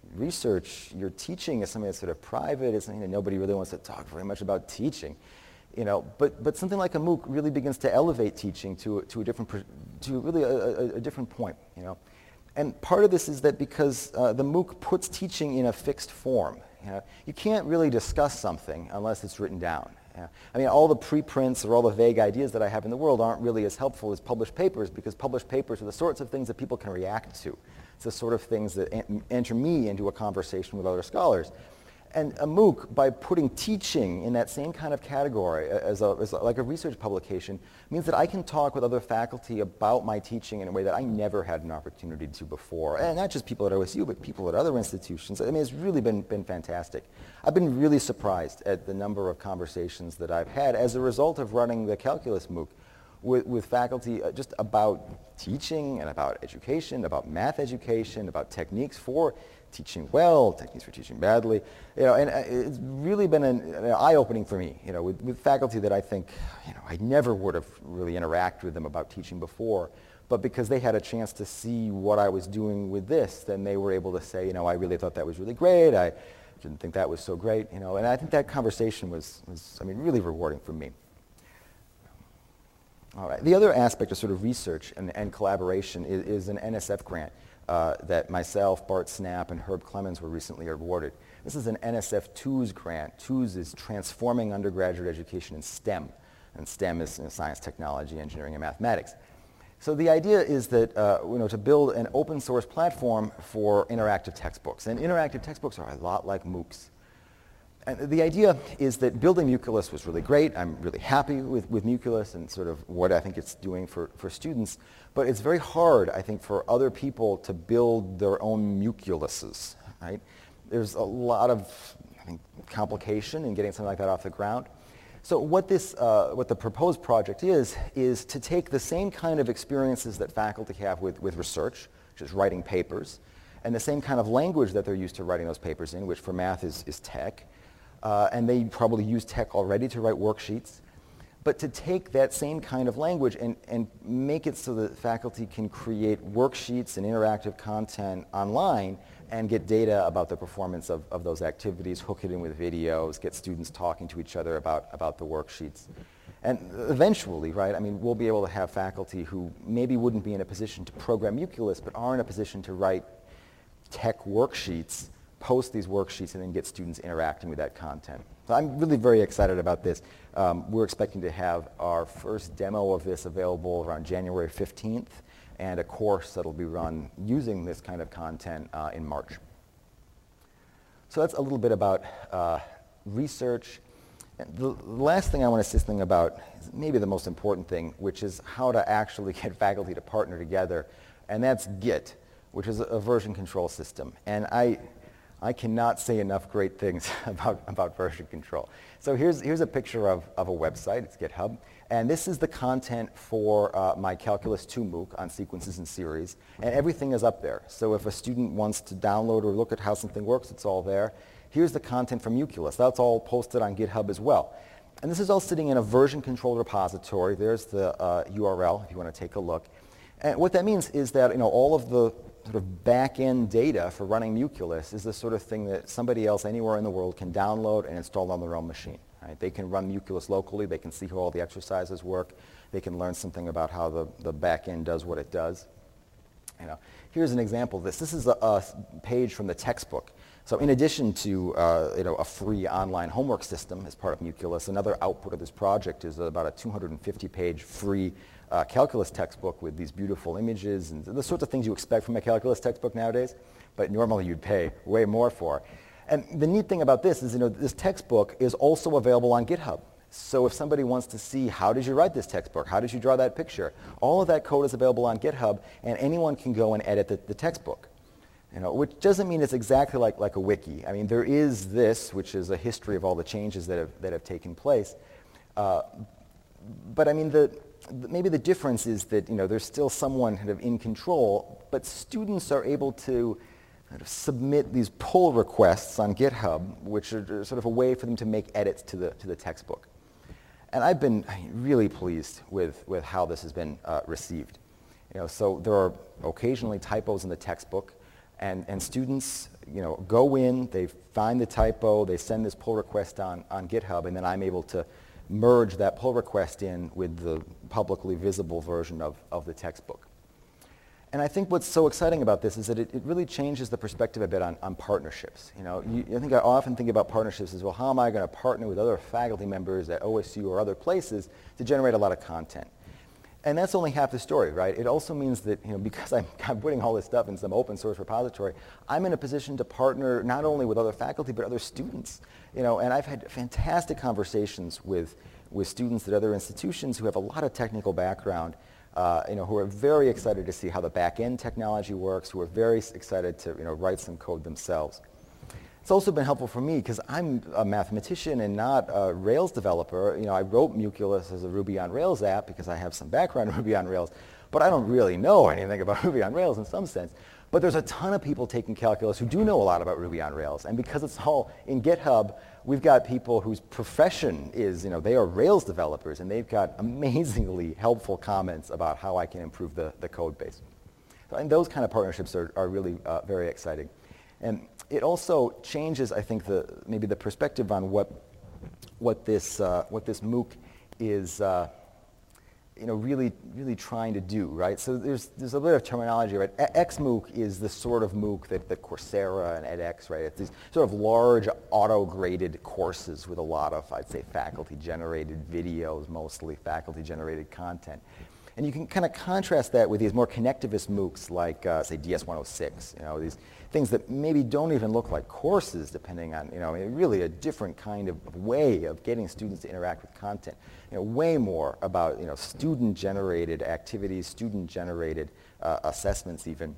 research, your teaching is something that's sort of private. It's something that nobody really wants to talk very much about teaching. You know, but, but something like a MOOC really begins to elevate teaching to, to a different, to really a, a, a different point, you know. And part of this is that because uh, the MOOC puts teaching in a fixed form. You know, you can't really discuss something unless it's written down. You know? I mean, all the preprints or all the vague ideas that I have in the world aren't really as helpful as published papers, because published papers are the sorts of things that people can react to. It's the sort of things that en- enter me into a conversation with other scholars. And a MOOC, by putting teaching in that same kind of category as, a, as a, like a research publication, means that I can talk with other faculty about my teaching in a way that I never had an opportunity to before. And not just people at O S U, but people at other institutions. I mean, it's really been, been fantastic. I've been really surprised at the number of conversations that I've had as a result of running the Calculus MOOC with, with faculty uh, just about teaching and about education, about math education, about techniques for teaching well, techniques for teaching badly, you know, and it's really been an, an eye-opening for me, you know, with, with faculty that I think, you know, I never would have really interacted with them about teaching before, but because they had a chance to see what I was doing with this, then they were able to say, you know, I really thought that was really great, I didn't think that was so great, you know, and I think that conversation was, was I mean, really rewarding for me. All right, the other aspect of sort of research and, and collaboration is, is an N S F grant. Uh, that myself, Bart Snap, and Herb Clemens were recently awarded. This is an N S F TWOS grant. TWOS is Transforming Undergraduate Education in STEM, and STEM is you know, science, technology, engineering, and mathematics. So the idea is that uh, you know, to build an open source platform for interactive textbooks, and interactive textbooks are a lot like MOOCs. And the idea is that building Muculus was really great. I'm really happy with, with Muculus and sort of what I think it's doing for, for students. But it's very hard, I think, for other people to build their own Muculuses, right? There's a lot of I think, complication in getting something like that off the ground. So what this, uh, what the proposed project is, is to take the same kind of experiences that faculty have with, with research, which is writing papers, and the same kind of language that they're used to writing those papers in, which for math is, is tech. Uh, and they probably use tech already to write worksheets. But to take that same kind of language and, and make it so that faculty can create worksheets and interactive content online and get data about the performance of, of those activities, hook it in with videos, get students talking to each other about, about the worksheets. And eventually, right, I mean, we'll be able to have faculty who maybe wouldn't be in a position to program Muculus, but are in a position to write tech worksheets, post these worksheets, and then get students interacting with that content. So I'm really very excited about this. Um, we're expecting to have our first demo of this available around January fifteenth, and a course that'll be run using this kind of content uh, in March. So that's a little bit about uh, research. And the last thing I want to say something about is maybe the most important thing, which is how to actually get faculty to partner together, and that's Git, which is a version control system. And I, I cannot say enough great things about, about version control. So here's, here's a picture of, of a website. It's GitHub. And this is the content for uh, my Calculus two MOOC on sequences and series. And everything is up there. So if a student wants to download or look at how something works, it's all there. Here's the content from Muculus. That's all posted on GitHub as well. And this is all sitting in a version controlled repository. There's the uh, U R L if you want to take a look. And what that means is that you know, all of the sort of back-end data for running Muculus is the sort of thing that somebody else anywhere in the world can download and install on their own machine. Right? They can run Muculus locally. They can see how all the exercises work. They can learn something about how the, the back-end does what it does. You know, here's an example of this. This is a, a page from the textbook. So in addition to uh, you know, a free online homework system as part of Muculus, another output of this project is about a two hundred fifty page free uh, calculus textbook with these beautiful images and the sorts of things you expect from a calculus textbook nowadays, but normally you'd pay way more for. And the neat thing about this is you know, this textbook is also available on GitHub. So if somebody wants to see how did you write this textbook, how did you draw that picture, all of that code is available on GitHub, and anyone can go and edit the, the textbook. You know, which doesn't mean it's exactly like, like a wiki. I mean, there is this, which is a history of all the changes that have, that have taken place. Uh, but I mean, the, the, maybe the difference is that you know, there's still someone kind of in control, but students are able to kind of submit these pull requests on GitHub, which are sort of a way for them to make edits to the, to the textbook. And I've been really pleased with, with how this has been uh, received. You know, so there are occasionally typos in the textbook, and, and students you know, go in, they find the typo, they send this pull request on, on GitHub, and then I'm able to merge that pull request in with the publicly visible version of, of the textbook. And I think what's so exciting about this is that it, it really changes the perspective a bit on, on partnerships. You know, you, I think I often think about partnerships as, well, how am I going to partner with other faculty members at O S U or other places to generate a lot of content? And that's only half the story, right? It also means that, you know, because I'm, I'm putting all this stuff in some open source repository, I'm in a position to partner not only with other faculty, but other students. You know, and I've had fantastic conversations with, with students at other institutions who have a lot of technical background, uh, you know, who are very excited to see how the back-end technology works, who are very excited to, you know, write some code themselves. It's also been helpful for me because I'm a mathematician and not a Rails developer. You know, I wrote Muculus as a Ruby on Rails app because I have some background in Ruby on Rails, but I don't really know anything about Ruby on Rails in some sense. But there's a ton of people taking calculus who do know a lot about Ruby on Rails. And because it's all in GitHub, we've got people whose profession is, you know, they are Rails developers, and they've got amazingly helpful comments about how I can improve the, the code base. So, and those kind of partnerships are, are really uh, very exciting. And it also changes, I think, the, maybe the perspective on what, what, this, uh, what this MOOC is, uh, you know, really, really trying to do, right? So there's, there's a bit of terminology, right? X MOOC is the sort of MOOC that, that Coursera and edX, right? It's these sort of large auto-graded courses with a lot of, I'd say, faculty-generated videos, mostly faculty-generated content. And you can kind of contrast that with these more connectivist MOOCs like, uh, say, D S one oh six, you know, these things that maybe don't even look like courses, depending on, you know, really a different kind of way of getting students to interact with content. You know, way more about, you know, student-generated activities, student-generated uh, assessments even.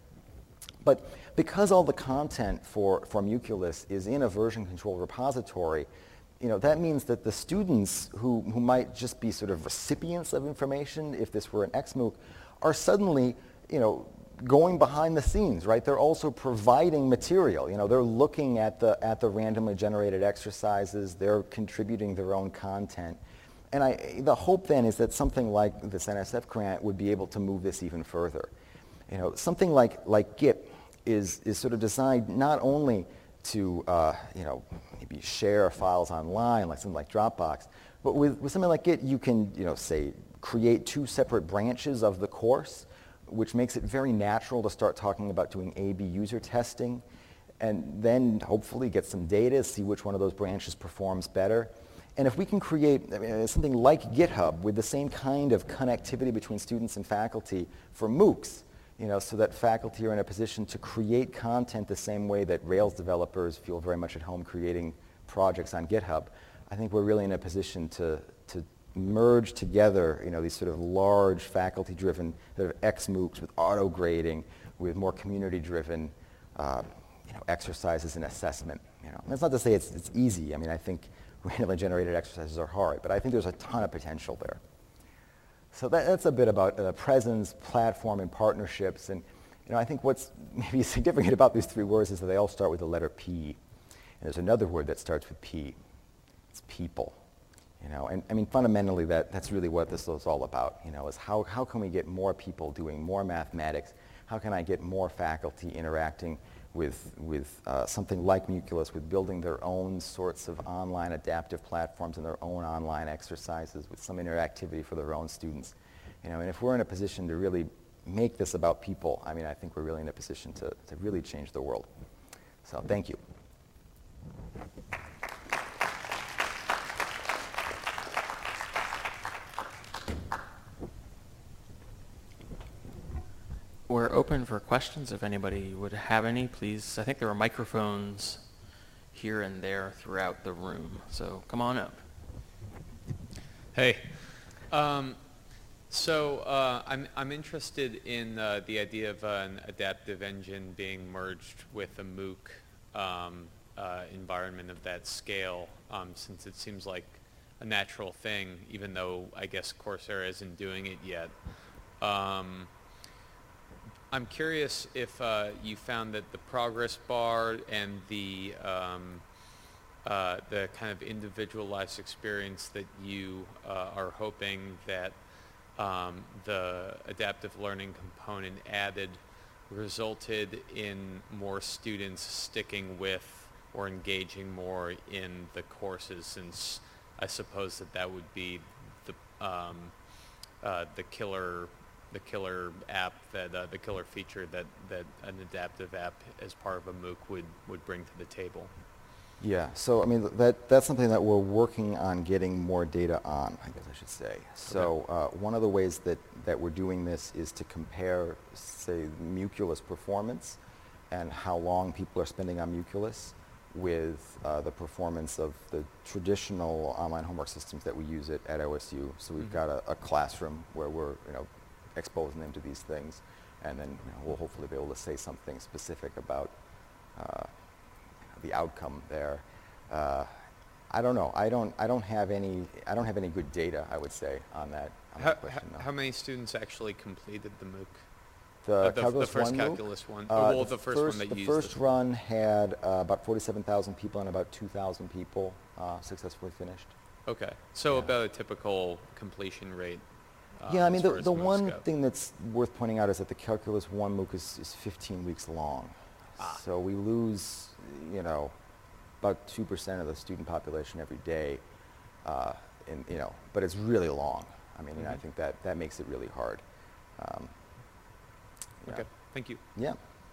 But because all the content for, for Muculus is in a version-controlled repository, you know, that means that the students who, who might just be sort of recipients of information, if this were an X MOOC, are suddenly, you know, going behind the scenes, right? They're also providing material. You know, they're looking at the, at the randomly generated exercises. They're contributing their own content. And I, the hope then is that something like this N S F grant would be able to move this even further. You know, something like, like Git is, is sort of designed not only to, uh, you know, maybe share files online, like something like Dropbox, but with, with something like Git, you can, you know, say, create two separate branches of the course, which makes it very natural to start talking about doing A B user testing, and then hopefully get some data, see which one of those branches performs better. And if we can create I mean, something like GitHub with the same kind of connectivity between students and faculty for MOOCs, you know, so that faculty are in a position to create content the same way that Rails developers feel very much at home creating projects on GitHub, I think we're really in a position to, to merge together, you know, these sort of large faculty-driven sort of X MOOCs with auto-grading, with more community-driven, uh, you know, exercises and assessment. You know, and that's not to say it's, it's easy. I mean, I think randomly generated exercises are hard, but I think there's a ton of potential there. So that, that's a bit about uh, presence, platform, and partnerships. And you know, I think what's maybe significant about these three words is that they all start with the letter P. And there's another word that starts with P. It's people. You know, and I mean, fundamentally, that, that's really what this is all about. You know, is how, how can we get more people doing more mathematics? How can I get more faculty interacting with, with uh, something like Muculus, with building their own sorts of online adaptive platforms and their own online exercises with some interactivity for their own students. You know, and if we're in a position to really make this about people, I mean, I think we're really in a position to, to really change the world. So thank you. We're open for questions. If anybody would have any, please. I think there are microphones here and there throughout the room, so come on up. Hey. Um, so uh, I'm, I'm interested in uh, the idea of uh, an adaptive engine being merged with a MOOC um, uh, environment of that scale, um, since it seems like a natural thing, even though I guess Coursera isn't doing it yet. Um, I'm curious if uh, you found that the progress bar and the um, uh, the kind of individualized experience that you uh, are hoping that um, the adaptive learning component added resulted in more students sticking with or engaging more in the courses, since I suppose that that would be the um, uh, the killer the killer app that uh, the killer feature that that an adaptive app as part of a MOOC would would bring to the table. Yeah, so I mean that that's something that we're working on getting more data on, I guess I should say. So uh, one of the ways that, that we're doing this is to compare, say, Muculus performance and how long people are spending on Muculus with uh, the performance of the traditional online homework systems that we use at, at O S U. So we've mm-hmm. got a, a classroom where we're you know exposing them to these things, and then you know, we'll hopefully be able to say something specific about uh, the outcome there. Uh, I don't know. I don't. I don't have any. I don't have any good data, I would say, on that. On how, that question, how, no. how many students actually completed the MOOC? The, uh, the, calculus the first one calculus MOOC? one. Uh, oh, well, the, the first, first one that the used first this run had uh, about forty-seven thousand people and about two thousand people uh, successfully finished. Okay, so yeah. about a typical completion rate. Uh, yeah, I mean, the, the MOOCs one go. thing that's worth pointing out is that the calculus one MOOC is, is fifteen weeks long. Ah. So we lose, you know, about two percent of the student population every day, uh, in, you know, but it's really long. I mean, mm-hmm. you know, I think that, that makes it really hard. Um, yeah. Okay, thank you. Yeah.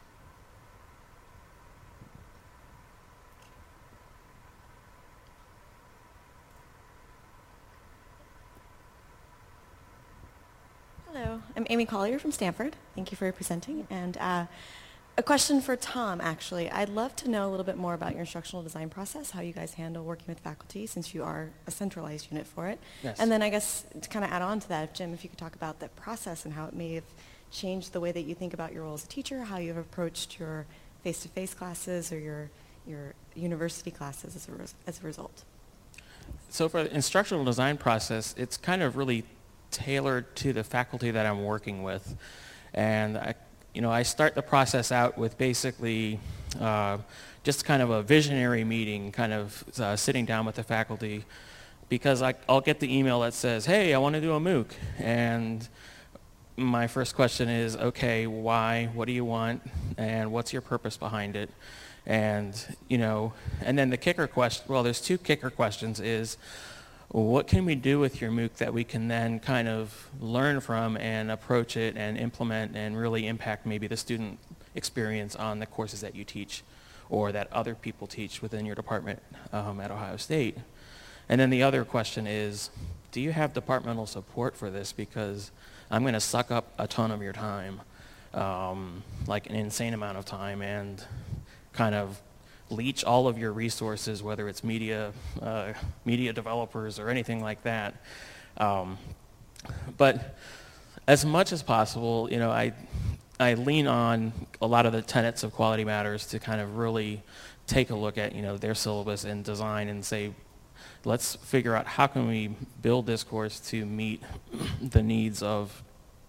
Hello, I'm Amy Collier from Stanford. Thank you for presenting. And uh, a question for Tom, actually. I'd love to know a little bit more about your instructional design process, how you guys handle working with faculty, since you are a centralized unit for it. Yes. And then I guess to kind of add on to that, Jim, if you could talk about that process and how it may have changed the way that you think about your role as a teacher, how you've approached your face-to-face classes or your, your university classes as a, res as a result. So for the instructional design process, it's kind of really tailored to the faculty that I'm working with. And I, you know, I start the process out with basically uh, just kind of a visionary meeting, kind of uh, sitting down with the faculty, because I, I'll get the email that says, hey, I want to do a MOOC. And my first question is, okay, why? What do you want? And what's your purpose behind it? And, you know, and then the kicker question, well, there's two kicker questions is, what can we do with your MOOC that we can then kind of learn from and approach it and implement and really impact maybe the student experience on the courses that you teach or that other people teach within your department um, at Ohio State? And then the other question is, do you have departmental support for this? Because I'm going to suck up a ton of your time, um, like an insane amount of time, and kind of leech all of your resources, whether it's media, uh, media developers or anything like that. Um, but as much as possible, you know, I, I lean on a lot of the tenets of Quality Matters to kind of really take a look at, you know, their syllabus and design and say, let's figure out how can we build this course to meet the needs of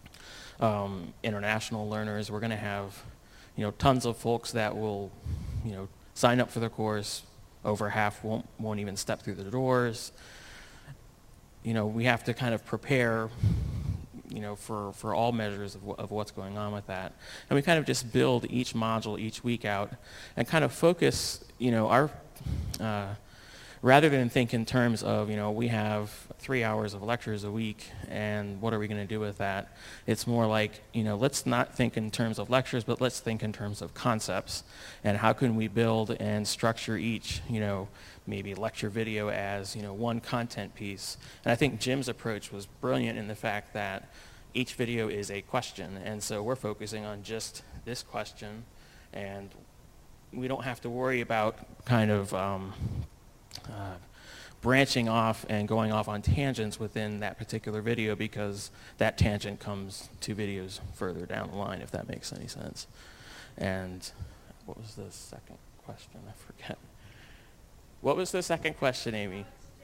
um, international learners. We're going to have, you know, tons of folks that will, you know, sign up for the course. Over half won't, won't even step through the doors. You know, we have to kind of prepare, you know, for, for all measures of, of what's going on with that. And we kind of just build each module each week out and kind of focus, you know, our, uh, rather than think in terms of, you know, we have three hours of lectures a week and what are we going to do with that? It's more like, you know, let's not think in terms of lectures, but let's think in terms of concepts and how can we build and structure each, you know, maybe lecture video as, you know, one content piece. And I think Jim's approach was brilliant in the fact that each video is a question, and so we're focusing on just this question, and we don't have to worry about kind of um, Uh, branching off and going off on tangents within that particular video, because that tangent comes two videos further down the line, if that makes any sense. And what was the second question? I forget. What was the second question, Amy?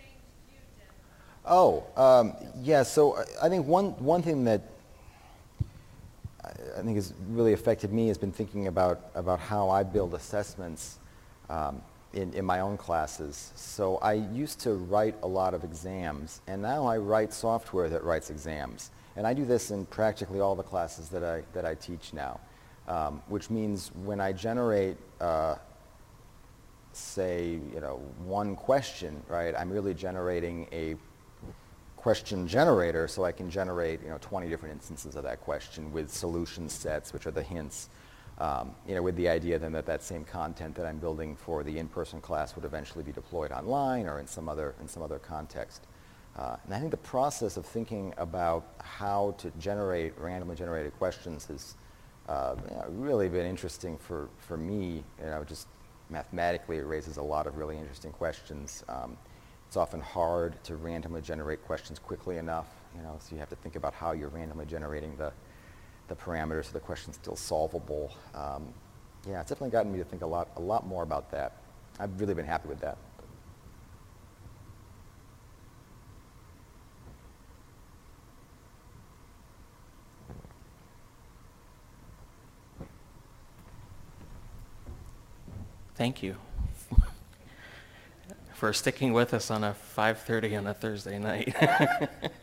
Oh, um, yeah, so I, I think one, one thing that I, I think has really affected me has been thinking about, about how I build assessments um, In, in my own classes. So I used to write a lot of exams, and now I write software that writes exams. And I do this in practically all the classes that I, that I teach now. um, which means when I generate, uh, say, you know, one question, right, I'm really generating a question generator, so I can generate, you know, twenty different instances of that question with solution sets, which are the hints, um, you know, with the idea then that that same content that I'm building for the in-person class would eventually be deployed online or in some other, in some other context. Uh, and I think the process of thinking about how to generate randomly generated questions has uh, you know, really been interesting for, for me. You know, just mathematically it raises a lot of really interesting questions. Um, It's often hard to randomly generate questions quickly enough, you know, so you have to think about how you're randomly generating the, the parameters so the question's still solvable. Um, yeah, it's definitely gotten me to think a lot, a lot more about that. I've really been happy with that. Thank you for sticking with us on a five thirty on a Thursday night.